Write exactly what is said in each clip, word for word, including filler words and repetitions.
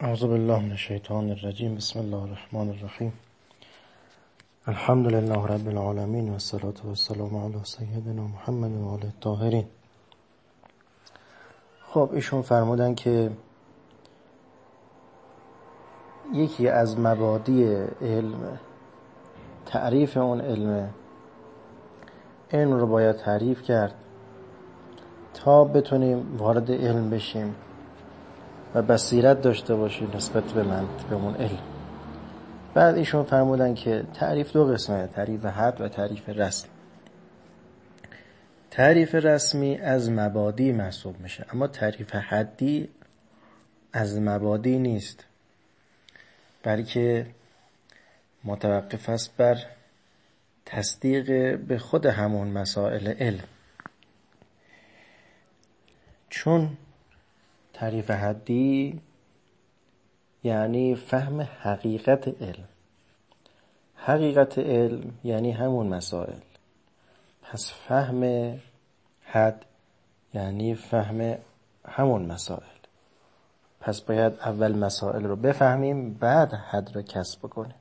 اعوذ بالله من الشیطان الرجیم. بسم الله الرحمن الرحیم. الحمد لله رب العالمین و الصلاة و السلام علی سیدنا محمد و آله الطاهرین. خب ایشون فرمودن که یکی از مبادی علم تعریف اون علم علم رو باید تعریف کرد تا بتونیم وارد علم بشیم و بصیرت داشته باشیم نسبت به من به اون علم. بعد ایشون فرمودن که تعریف دو قسمه، تعریف حد و تعریف رسم. تعریف رسمی از مبادی محسوب میشه، اما تعریف حدی از مبادی نیست، بلکه متوقف است بر تصدیق به خود همون مسائل علم. چون تعریف حدی یعنی فهم حقیقت علم، حقیقت علم یعنی همون مسائل. پس فهم حد یعنی فهم همون مسائل. پس باید اول مسائل رو بفهمیم، بعد حد رو کسب کنیم.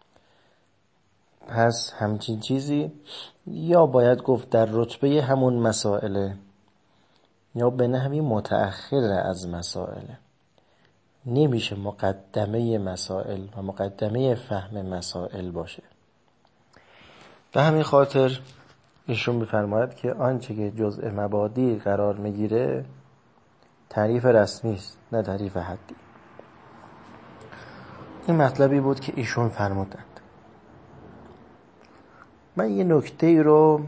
پس همچین چیزی یا باید گفت در رتبه همون مسائل یا به نحوی متأخر از مسائل. نمیشه مقدمه مسائل و مقدمه فهم مسائل باشه. به همین خاطر ایشون می‌فرماید که آنچه که جزء مبادی قرار میگیره تعریف رسمی است، نه تعریف حدی. این مطلبی بود که ایشون فرمودند. من یه نکته رو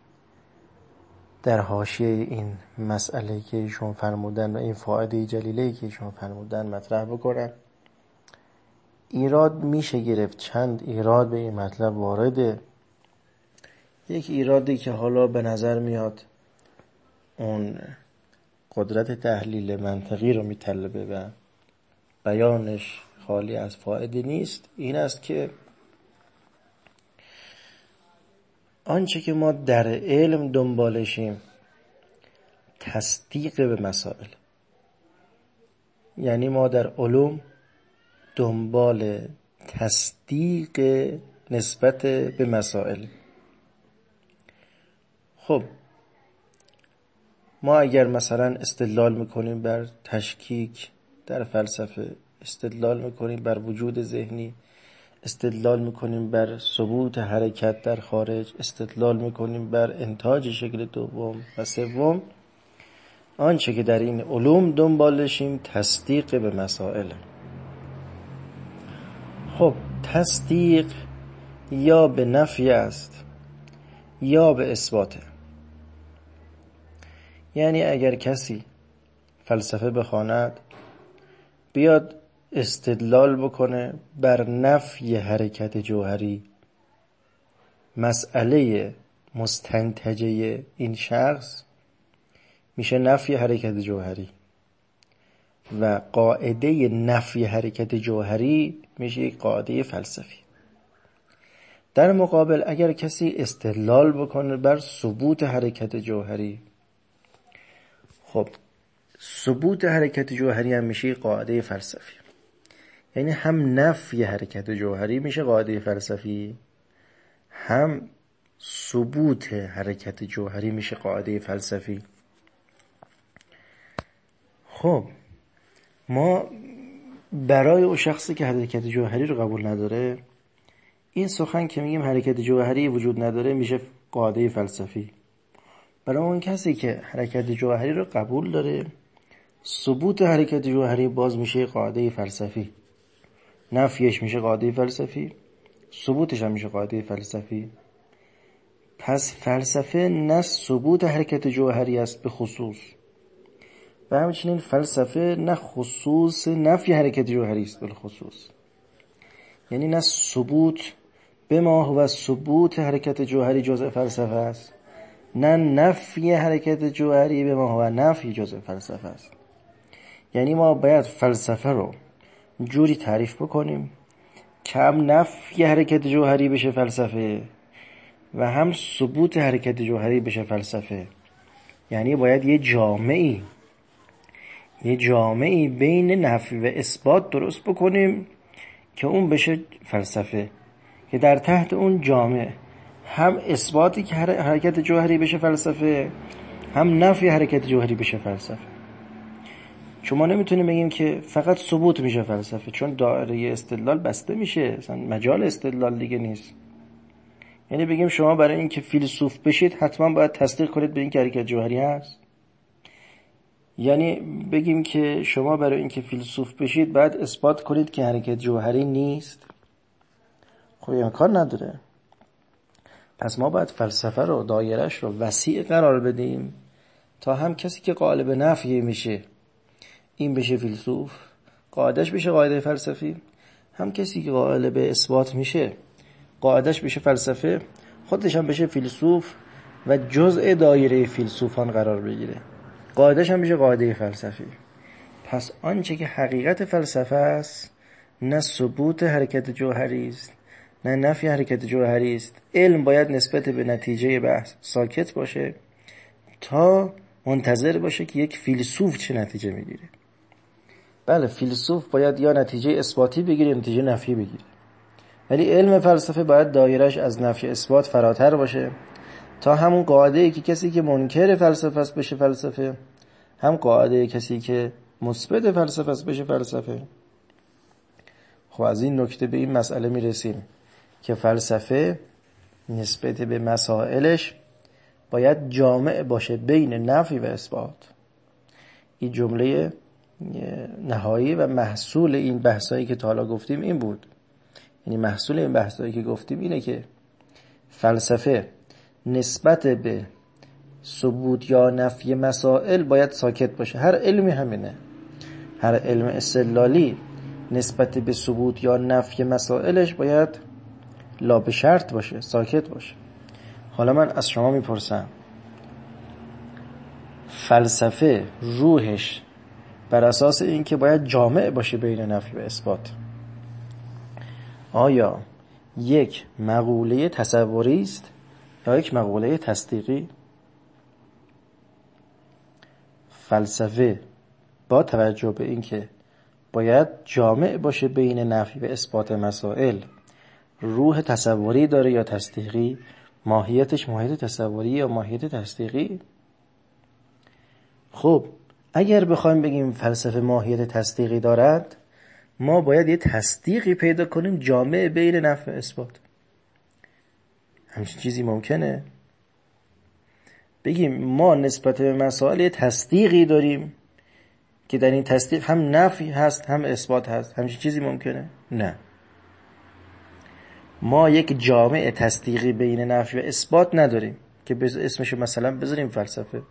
در حاشیه این مسئله که ایشون فرمودن و این فائده جلیله که ایشون فرمودن مطرح بکنم. ایراد میشه گرفت، چند ایراد به این مطلب وارده. یک ایرادی که حالا به نظر میاد اون قدرت تحلیل منطقی رو میطلبه و بیانش خالی از فائده نیست، این است که آنچه که ما در علم دنبالشیم تصدیق به مسائل. یعنی ما در علوم دنبال تصدیق نسبت به مسائل. خب ما اگر مثلا استدلال میکنیم بر تشکیک در فلسفه، استدلال میکنیم بر وجود ذهنی، استدلال میکنیم بر ثبوت حرکت در خارج، استدلال میکنیم بر انتاج شکل دوم و سوم، آنچه که در این علوم دنبالشیم تصدیق به مسائل. خب تصدیق یا به نفی است یا به اثباته. یعنی اگر کسی فلسفه بخواند، بیاد استدلال بکنه بر نفی حرکت جوهری، مسئله مستنتجه این شخص میشه نفی حرکت جوهری و قاعده نفی حرکت جوهری میشه یک قاعده فلسفی. در مقابل اگر کسی استدلال بکنه بر ثبوت حرکت جوهری، خب ثبوت حرکت جوهری هم میشه قاعده فلسفی. یعنی هم نفی حرکت جوهری میشه قاعده فلسفی، هم ثبوت حرکت جوهری میشه قاعده فلسفی. خب ما برای اون شخصی که حرکت جوهری رو قبول نداره، این سخن که میگیم حرکت جوهری وجود نداره میشه قاعده فلسفی. برای اون کسی که حرکت جوهری رو قبول داره، ثبوت حرکت جوهری باز میشه قاعده فلسفی. نفیش میشه قاعده فلسفی، ثبوتش هم میشه قاعده فلسفی. پس فلسفه نه ثبوت حرکت جوهری است به خصوص، و همچنین فلسفه نه خصوص نفی حرکت جوهری است به خصوص. یعنی نه ثبوت به ما هو ثبوت حرکت جوهری جزء فلسفه است، نه نفی حرکت جوهری به ما هو نفی جزء فلسفه است. یعنی ما باید فلسفه رو جوری تعریف بکنیم که هم نفی حرکت جوهری بشه فلسفه و هم ثبوت حرکت جوهری بشه فلسفه. یعنی باید یه جامعی یه جامعی بین نفی و اثبات درست بکنیم که اون بشه فلسفه، که در تحت اون جامع هم اثباتی که حرکت جوهری بشه فلسفه، هم نفی حرکت جوهری بشه فلسفه. چون ما نمیتونیم بگیم که فقط ثبوت میشه فلسفه، چون دایره استدلال بسته میشه، مثلا مجال استدلال دیگه نیست. یعنی بگیم شما برای اینکه فیلسوف بشید حتما باید تصدیق کنید به این که حرکت جوهری هست. یعنی بگیم که شما برای اینکه فیلسوف بشید باید اثبات کنید که حرکت جوهری نیست. خب امکان نداره. پس ما باید فلسفه رو، دایرش رو وسیع قرار بدیم تا هم کسی که قائل به نفی میشه این بشه فیلسوف، قاعدش بشه قاعده فلسفی، هم کسی که قائل به اثبات میشه قاعدش بشه فلسفه، خودش هم بشه فیلسوف و جزء دایره فیلسوفان قرار بگیره، قاعدش هم بشه قاعده فلسفی. پس آنچه که حقیقت فلسفه است نه ثبوت حرکت جوهری است نه نفی حرکت جوهری است. علم باید نسبت به نتیجه بحث ساکت باشه تا منتظر باشه که یک فیلسوف چه نتیجه میگیره. بله فیلسوف باید یا نتیجه اثباتی بگیره یا نتیجه نفی بگیره، ولی علم فلسفه باید دایرش از نفی اثبات فراتر باشه تا همون قاعده‌ای که کسی که منکر فلسفه است بشه فلسفه، هم قاعده کسی که مثبت فلسفه است بشه فلسفه. خب از این نکته به این مسئله میرسیم که فلسفه نسبت به مسائلش باید جامع باشه بین نفی و اثبات. این جمله نهایی و محصول این بحثایی که تا حالا گفتیم این بود. یعنی محصول این بحثایی که گفتیم اینه که فلسفه نسبت به ثبوت یا نفی مسائل باید ساکت باشه. هر علمی همینه، هر علم استدلالی نسبت به ثبوت یا نفی مسائلش باید لا به شرط باشه، ساکت باشه. حالا من از شما میپرسم فلسفه روحش بر اساس این که باید جامع باشه بین نفی و اثبات، آیا یک مقوله تصوری است یا یک مقوله تصدیقی؟ فلسفه با توجه به این که باید جامع باشه بین نفی و اثبات مسائل روح تصوری داره یا تصدیقی؟ ماهیتش ماهیت تصوری یا ماهیت تصدیقی؟ خب اگر بخوایم بگیم فلسفه ماهیت تصدیقی دارد، ما باید یه تصدیقی پیدا کنیم جامع بین نفی و اثبات. همچین چیزی ممکنه؟ بگیم ما نسبت به مسائل یه تصدیقی داریم که در این تصدیق هم نفی هست هم اثبات هست، همچین چیزی ممکنه؟ نه. ما یک جامع تصدیقی بین نفی و اثبات نداریم که اسمشو مثلا بذاریم فلسفه.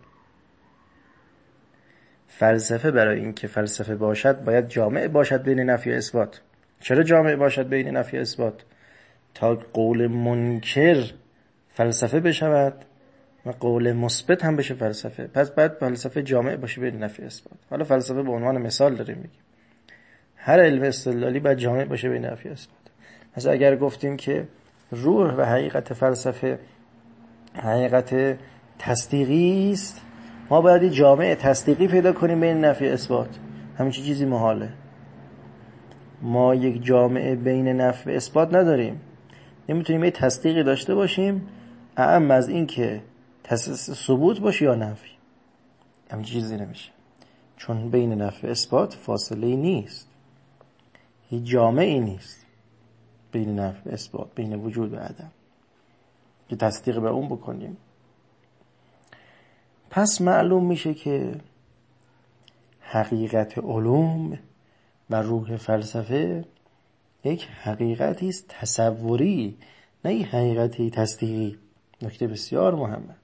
فلسفه برای این که فلسفه باشد باید جامع باشد بین نفی و اثبات. چرا جامع باشد بین نفی و اثبات؟ تا قول منکر فلسفه بشود و قول مثبت هم بشه فلسفه. پس باید فلسفه جامع باشه بین نفی و اثبات. حالا فلسفه به عنوان مثال داریم میگیم، هر علم استدلالی باید جامع باشه بین نفی و اثبات. پس اگر گفتیم که روح و حقیقت فلسفه حقیقت تصدیقی است، ما باید جامع تصدیقی پیدا کنیم بین نفی و اثبات. همین چیزی محاله. ما یک جامع بین نفی و اثبات نداریم. نمیتونیم یه تصدیقی داشته باشیم اعم از این که ثبوت باشه یا نفی. همین چیزی نمیشه، چون بین نفی و اثبات فاصله نیست، هیچ جامعی نیست بین نفی و اثبات، بین وجود و عدم که تصدیق به اون بکنیم. پس معلوم میشه که حقیقت علوم و روح فلسفه یک حقیقتی است تصوری، نه یک حقیقتی تصدیقی. نکته بسیار مهمه.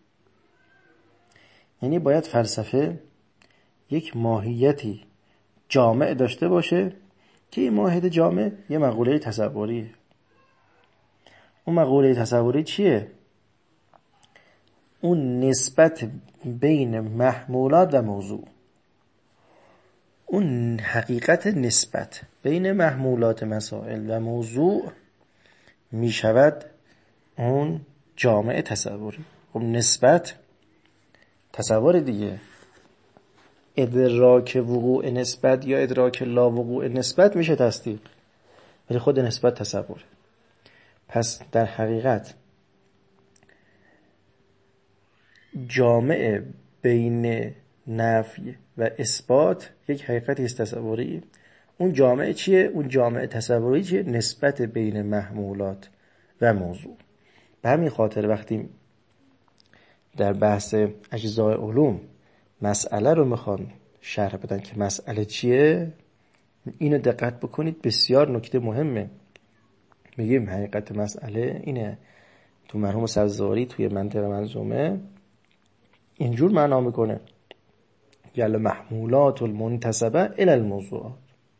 یعنی باید فلسفه یک ماهیتی جامع داشته باشه که این ماهیت جامع یه مقوله تصوریه. اون مقوله تصوری چیه؟ اون نسبت بین محمولات و موضوع، اون حقیقت نسبت بین محمولات مسائل و موضوع می شود اون جامع تصوری. خب نسبت تصور دیگه، ادراک وقوع نسبت یا ادراک لا وقوع نسبت میشه تصدیق، ولی خود نسبت تصوره. پس در حقیقت جامع بین نفی و اثبات یک حقیقتی است تصوری. اون جامع چیه؟ اون جامع تصوری چیه؟ نسبت بین محمولات و موضوع. به همین خاطر وقتی در بحث اجزای علوم مسئله رو میخوان شرح بدن که مسئله چیه، اینو دقت بکنید، بسیار نکته مهمه. میگیم حقیقت مسئله اینه. تو مرحوم سبزواری توی منطق منظومه اینجور معنا میکنه: گل محمولات المنتسبه الی الموضوعات.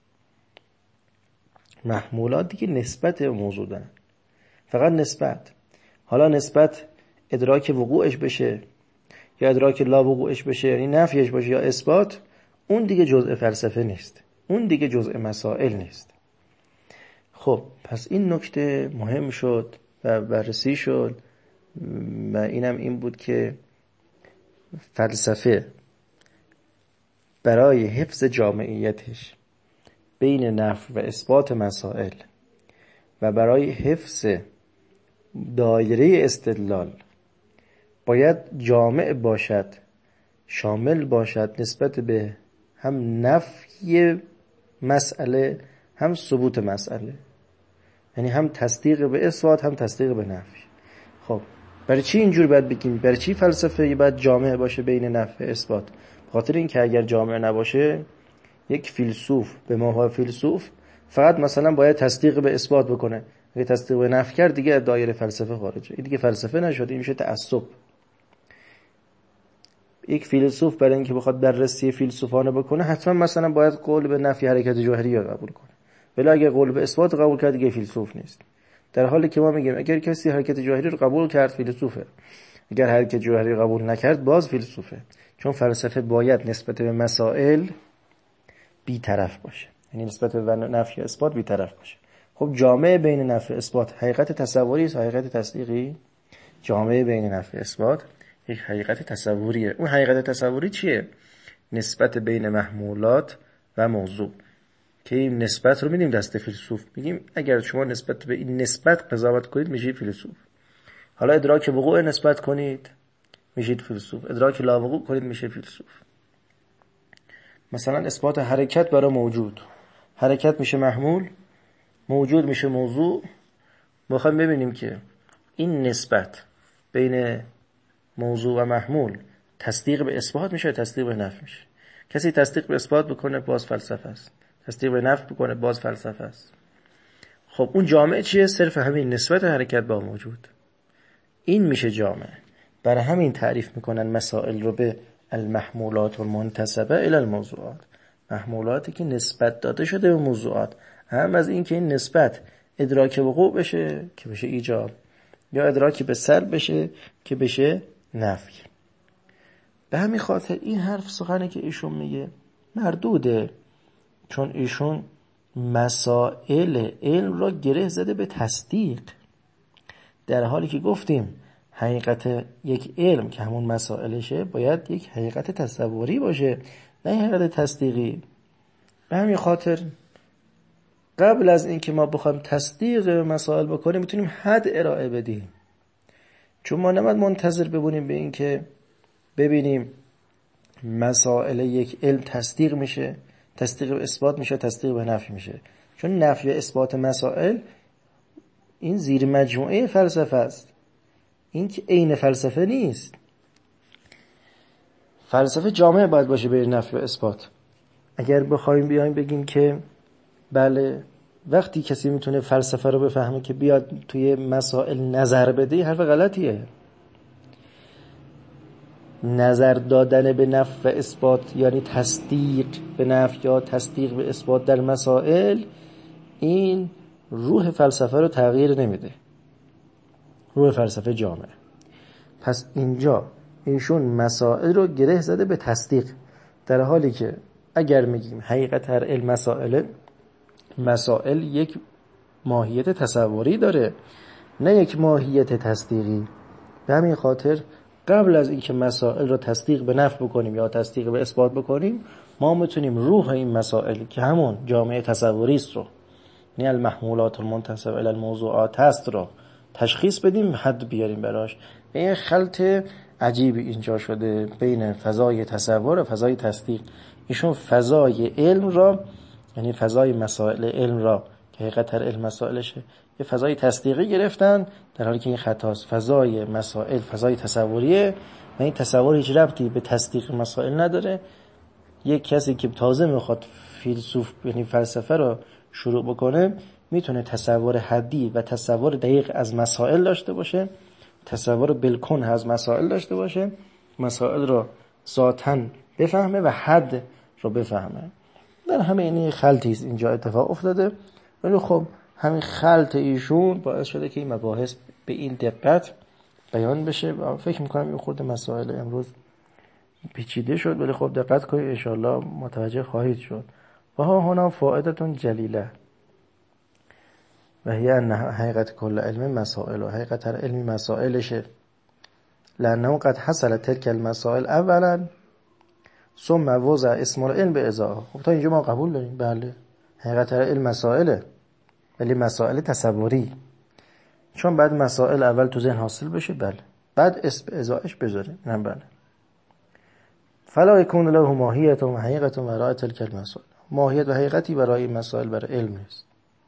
محمولات دیگه نسبت موضوع دارن، فقط نسبت. حالا نسبت ادراک وقوعش بشه یا ادراک لا وقوعش بشه، یعنی نفیش باشه یا اثبات، اون دیگه جزء فلسفه نیست، اون دیگه جزء مسائل نیست. خب پس این نکته مهم شد و بررسی شد و اینم این بود که فلسفه برای حفظ جامعیتش بین نفی و اثبات مسائل و برای حفظ دایره استدلال باید جامع باشد، شامل باشد نسبت به هم نفی مسئله هم ثبوت مسئله، یعنی هم تصدیق به اثبات هم تصدیق به نفی. خب برای چی اینجور باید بگیم؟ برای چی فلسفه باید جامع باشه بین نفی و اثبات؟ بخاطر این که اگر جامع نباشه، یک فیلسوف به ما فیلسوف فقط مثلا باید تصدیق به اثبات بکنه، اگه تصدیق به نفی کرد دیگه دایره فلسفه خارجه، این دیگه فلسفه نشد، این میشه تعصب. یک فیلسوف برای اینکه بخواد بررسی فیلسوفانه بکنه حتما مثلا باید قول به نفی حرکت جوهری رو قبول کنه، ولی اگه قول به اثبات قبول کرد دیگه فیلسوف نیست. در حالی که ما میگیم اگر کسی حرکت جوهری رو قبول کرد فیلسوفه، اگر حرکت جوهری رو قبول نکرد باز فیلسوفه. چون فلسفه باید نسبت به مسائل بی‌طرف باشه، یعنی نسبت به نفی و اثبات بی‌طرف باشه. خب جامع بین نفی و اثبات حقیقت تصوری است، حقیقت تصدیقی؟ جامع بین نفی و اثبات یک حقیقت تصوریه. اون حقیقت تصوری چیه؟ نسبت بین محمولات و موضوع، که این نسبت رو میدیم دست فیلسوف. میگیم اگر شما نسبت به این نسبت قضاوت کنید میشید فیلسوف. حالا ادراک وقوع نسبت کنید میشید فیلسوف، ادراک لا وقوع کنید میشه فیلسوف. مثلا اثبات حرکت برای موجود، حرکت میشه محمول، موجود میشه موضوع. میخوایم ببینیم که این نسبت بین موضوع و محمول تصدیق به اثبات میشه، تصدیق به نفی میشه. کسی تصدیق به اثبات بکنه باز فلسفه است، تصدیق به نفی بکنه باز فلسفه است. خب اون جامعه چیه؟ صرف همین نسبت حرکت با موجود، این میشه جامعه. برای همین تعریف میکنن مسائل رو به المحمولات المنتسبه الی الموضوعات، محمولاتی که نسبت داده شده به موضوعات. هم از این که این نسبت ادراک وقوع بشه که بشه ایجاب، یا ادراک به سلب بشه که بشه نفی. به همین خاطر این حرف سخنی که ایشون میگه مردوده، چون ایشون مسائل علم را گره زده به تصدیق، در حالی که گفتیم حقیقت یک علم که همون مسائلشه باید یک حقیقت تصوری باشه، نه حقیقت تصدیقی. به همین خاطر قبل از اینکه ما بخوایم تصدیق مسائل بکنیم میتونیم حد ارائه بدیم، چون ما نباید منتظر بمونیم به این که ببینیم مسائل یک علم تصدیق میشه، تصدیق به اثبات میشه، تصدیق به نفی میشه. چون نفی و اثبات مسائل این زیر مجموعه فلسفه است، این که عین فلسفه نیست. فلسفه جامع باید باشه بین نفی و اثبات. اگر بخوایم بیایم بگیم که بله وقتی کسی میتونه فلسفه رو بفهمه که بیاد توی مسائل نظر بده، حرف غلطیه. نظر دادن به نفی و اثبات یعنی تصدیق به نفی یا تصدیق به اثبات در مسائل، این روح فلسفه رو تغییر نمیده، روح فلسفه جامعه. پس اینجا ایشون مسائل رو گره زده به تصدیق، در حالی که اگر میگیم حقیقت هر علم مسائل، مسائل یک ماهیت تصوری داره نه یک ماهیت تصدیقی. به همین خاطر قبل از اینکه مسائل رو تصدیق به نفی بکنیم یا تصدیق به اثبات بکنیم، ما میتونیم روح این مسائل که همون جامعه تصوری است رو، یعنی المحمولات المنتسب الی الموضوعات هست رو تشخیص بدیم، حد بیاریم براش. و این خلط عجیبی اینجا شده بین فضای تصور و فضای تصدیق. ایشون فضای علم را، یعنی فضای مسائل علم را که حقیقت علم مسائلشه، یه فضای تصدیقی گرفتن، در حالی که این خطاست. فضای مسائل فضای تصوریه و این تصور هیچ ربطی به تصدیق مسائل نداره. یک کسی که تازه میخواد فیلسوف یعنی فلسفه رو شروع بکنه، میتونه تصور حدی و تصور دقیق از مسائل داشته باشه، تصور بالکن از مسائل داشته باشه، مسائل رو ذاتاً بفهمه و حد رو بفهمه. در همه این خلطی اینجا اتفاق افتاده، ولی خب همین خلط ایشون باعث شده که این مباحث به این دقت بیان بشه و فکر میکنم این خورده مسائل امروز پیچیده شد، ولی خب دقت کنید ان شاء الله متوجه خواهید شد. و ها هنا فائدتون جلیله و هی ان حقیقت کل علم مسائل و حقیقت هر علمی مسائلشه، لانه قد حصل تلك المسائل اولا ثم وضع اسم العلم به ازاها. خب تا اینجا ما قبول داریم، بله حقیقت هر علم مسائله، ولی مسائل تصوری، چون بعد مسائل اول تو ذهن حاصل بشه، بله بعد اسم به ازاش بذاریم، نه بله. فلا یکون له ماهیت و حقیقت وراء تلك المسائل، ماهیت و حقیقتی برای این مسائل برای علم نیست.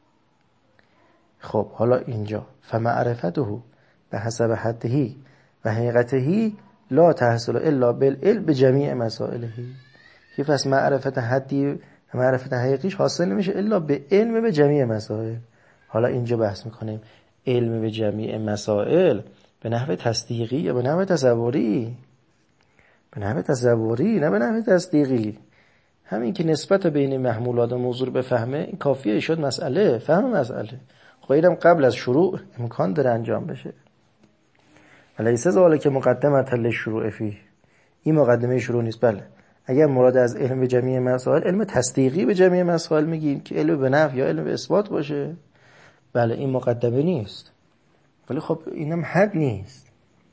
خب حالا اینجا فمعرفته به حسب حده و حقیقته لا تحصل الا بالعلم بجمیع مسائله. که پس معرفت حدی و معرفت حقیقیش حاصل نمیشه الا به علم به جمیع مسائل. حالا اینجا بحث میکنیم علم به جمیع مسائل به نحو تصدیقی یا به نحو تصوری؟ به نحو تصوری، نه به نحو تصدیقی. همین که نسبت بین محمولات و موضوع رو بفهمه این کافیه شد مسئله، فهم مسئله. خب اینم قبل از شروع امکان داره انجام بشه. الیس ذالک مقدمه للشروع فیه، این مقدمه شروع نیست. بله اگر مراد از علم به جمیع مسائل علم تصدیقی به جمیع مسائل میگیم که علم به نفی یا علم به اثبات باشه، بله این مقدمه نیست، ولی خب اینم حد نیست.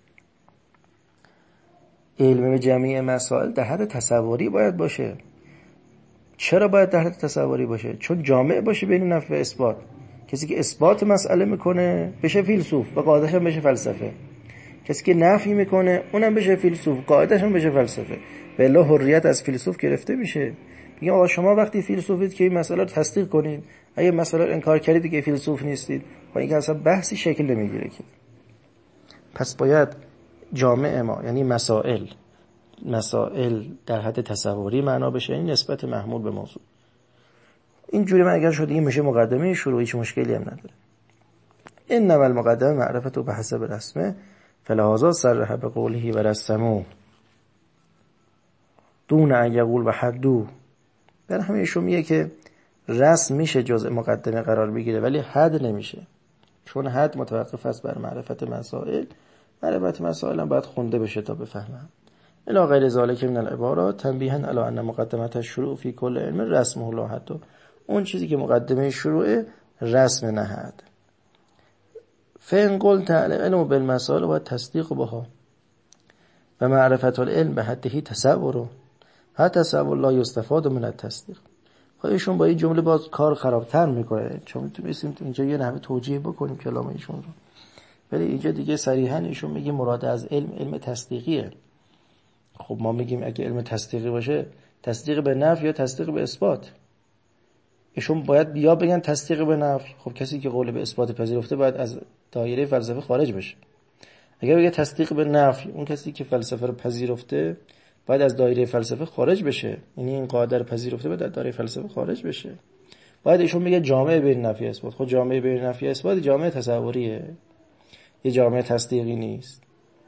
علم به جمیع مسائل در حد تصوری باید باشه. چرا باید در حد تصوری باشه؟ چون جامع باشه بین نفی و اثبات. کسی که اثبات مسئله میکنه بشه فیلسوف و قاعدش هم بشه فلسفه، کسی که نفی میکنه اونم بشه فیلسوف، قاعدش هم بشه فلسفه. و الا حریت از فیلسوف گرفته میشه. میگه آقا شما وقتی فیلسوفید که این مسئله رو تصدیق کنید، اگه مسئله رو انکار کردید دیگه فیلسوف نیستید. و این اصلا بحثی شکل نمیگیره که. پس باید جامع ما یعنی مسائل مسائل در حد تصوری معنا بشه، یعنی نسبت محمول به موضوع. اینجوری من اگر شد این میشه مقدمه شروع، هیچ مشکلی هم نداره. این اول مقدمه معرفت و به حسب رسمه فلهذا صرح به قوله و رسمو دون ان یقول و حدو. در همه ایشون میگه که رسم میشه جزء مقدمه قرار بگیره ولی حد نمیشه، چون حد متوقف است بر معرفت مسائل. معرفت مسائل هم باید خونده بشه تا بفهمم. الی غیر ذالک من العبارات تنبیها الی ان مقدمه الشروع فی کل علم رسمه لا حد. اون چیزی که مقدمه شروع رسم نه حد. فإن قلت العلم بالمسائل و تصدیق بها و معرفت العلم به حده تصور و تصور لا یستفاد من التصدیق. خب ایشون با این جمله باز کار خرابتر میکنه، چون میتونیم اینجا یه نحوه توجیه بکنیم کلام ایشون رو، ولی اینجا دیگه صریحا ایشون میگه مراد از علم علم تصدیقیه. خب ما میگیم اگه علم تصدیقی باشه تصدیق به نفی یا تصدیق به اثبات. ایشون باید یا بگن تصدیق به نفی، خب کسی که قول به اثبات پذیرفته باید از دایره فلسفه خارج بشه. اگر بگه تصدیق به نفی، اون کسی که فلسفه رو پذیرفته باید از دایره فلسفه خارج بشه، یعنی این قاعده رو پذیرفته باید از دایره فلسفه خارج بشه. باید ایشون میگه جامعه بین نفی اثبات. خب جامعه بین نفی اثبات جامعه تصوریه، یه جامعه تصدیقی نیست.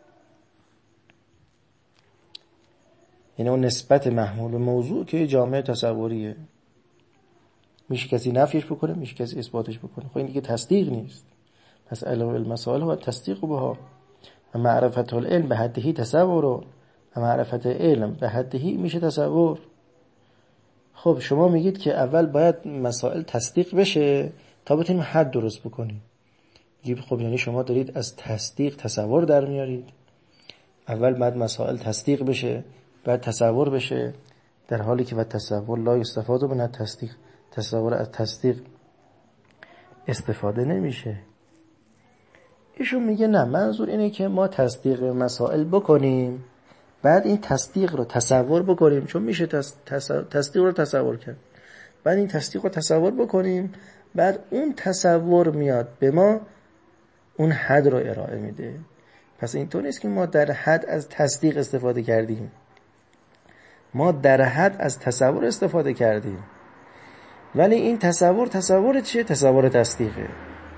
یعنی اون نسبت محمول موضوع که جامعه تصوریه، میشه کسی نفیش بکنه میشه کسی اثباتش بکنه. خب این دیگه تصدیق نیست. پس علم المسائل و تصدیق بها و معرفت العلم به حده تصور و معرفت علم به حده میشه تصور. خب شما میگید که اول باید مسائل تصدیق بشه تا بتونیم حد درست بکنیم. خب یعنی شما دارید از تصدیق تصور در میارید، اول بعد مسائل تصدیق بشه، بعد تصور بشه، در حالی که و تصور لا استفاده من تصدیق، تصور از تصدیق استفاده نمیشه. ایشون میگه نه، منظور اینه که ما تصدیق مسائل بکنیم، بعد این تصدیق رو تصور بکنیم، چون میشه تصدیق رو تصور کرد، بعد این تصدیق رو تصور بکنیم، بعد اون تصور میاد به ما اون حد رو ارائه میده. پس اینطور نیست که ما در حد از تصدیق استفاده کردیم، ما در حد از تصور استفاده کردیم، ولی این تصور تصور چیه؟ تصور تصدیقه.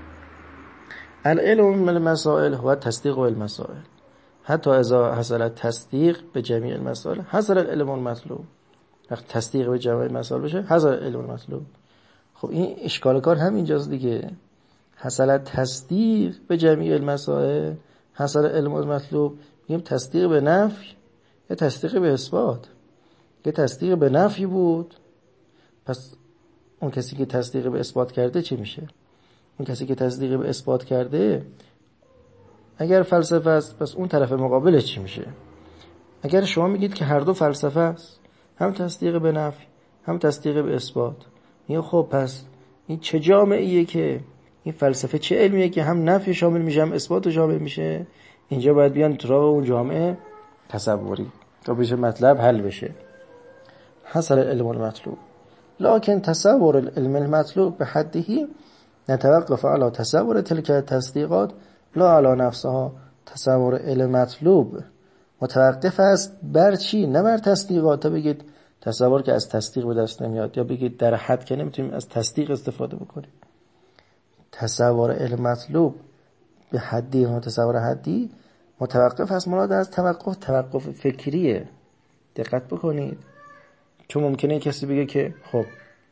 العلم من المسائل هو تصدیق المسائل، حتی اذا حصل تصدیق به جمیع المسائل حصل العلم المطلوب. وقت تصدیق به جمیع المسائل بشه حصل العلم المطلوب. خب این اشکال کار همینجاست دیگه. حصل تصدیق به جمیع المسائل حصل العلم المطلوب، میگیم تصدیق به نفی یا تصدیق به اثبات. یه تصدیق به نفی بود، پس اون کسی که تصدیق به اثبات کرده چی میشه؟ اون کسی که تصدیق به اثبات کرده اگر فلسفه است، پس اون طرف مقابلش چی میشه؟ اگر شما میگید که هر دو فلسفه است، هم تصدیق به نفی هم تصدیق به اثبات، میگه خب پس این چه جامعیه که این فلسفه چه علمیه که هم نفی شامل میشه هم اثبات شامل میشه؟ اینجا باید بیان تو راه اون جامعه تصوری تا بشه مطلب حل بشه. حصل العلم المطلوب، لكن تصور العلم المطلوب به حده نتوقف على تصور تلك التصدیقات لا على نفسها. تصور علم مطلوب متوقف است بر چی؟ نه بر تصدیقات. تا بگید تصور که از تصدیق به دست نمیاد، یا بگید در حد که نمیتونیم از تصدیق استفاده بکنیم. تصور علم مطلوب به حدی و تصور حدی متوقف است، مراد از توقف توقف فکریه. دقت بکنید، چون ممکنه کسی بگه که خب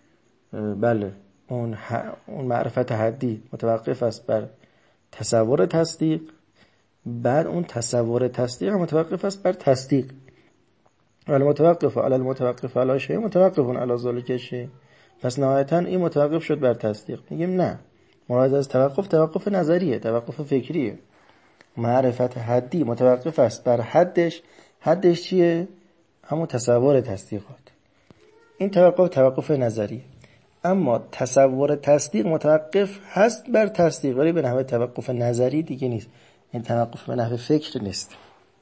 بله اون اون معرفت حدی متوقف است بر تصور تصدیق، بعد اون تصور تصدیق متوقف است بر تصدیق. ولی متوقف علی المتوقف علی شیء متوقف علی ذلک شیء، پس نهایتا این متوقف شد بر تصدیق. میگیم نه، مراد از توقف توقف نظریه، توقف فکریه. معرفت حدی متوقف است بر حدش. حدش چیه؟ همون تصور تصدیقات. این توقف توقف نظریه. اما تصور تصدیق متوقف هست بر تصدیق، ولی به نحو توقف نظری دیگه نیست. این توقف به نحو فکر نیست.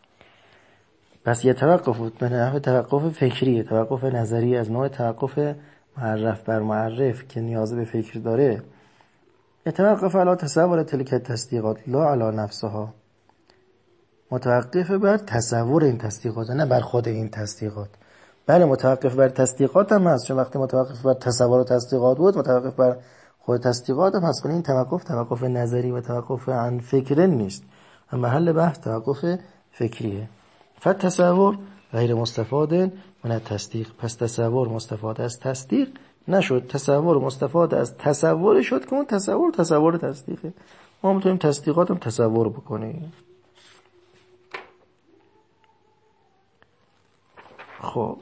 پس یه توقف به نحو توقف فکریه، توقف نظری از نوع توقف معرف بر معرف که نیاز به فکر داره. توقف علی تصور تلک تصدیقات لا علی نفسها، متوقف بر تصور این تصدیقات نه بر خود این تصدیقات. بله متوقف بر تصدیقات هم هست، چون وقتی متوقف بر تصور و تصدیقات بود متوقف بر خود تصدیقات هم هست، ولی این توقف توقف نظری و توقف عن فکر نیست. محل بحث توقف فکریه. فالتصور غیر مستفاد من التصدیق، پس تصور مستفاد از تصدیق نشد، تصور مستفاد از تصور شد که اون تصور تصور تصدیقه. ما میتونیم تصدیقات هم تصور بکنیم. خب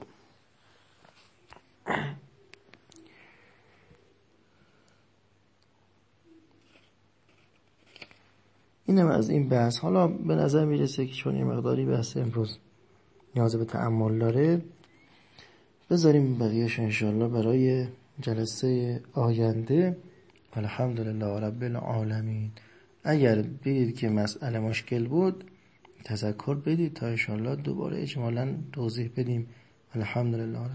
اینم از این بحث. حالا به نظر میرسه که چون یه مقداری بحث امروز نیاز به تأمل داره، بذاریم بقیه‌اش انشالله برای جلسه آینده. الحمدلله رب العالمین. اگر بدید که مسئله مشکل بود تذکر بدید تا انشالله دوباره اجمالاً توضیح بدیم. الحمدلله.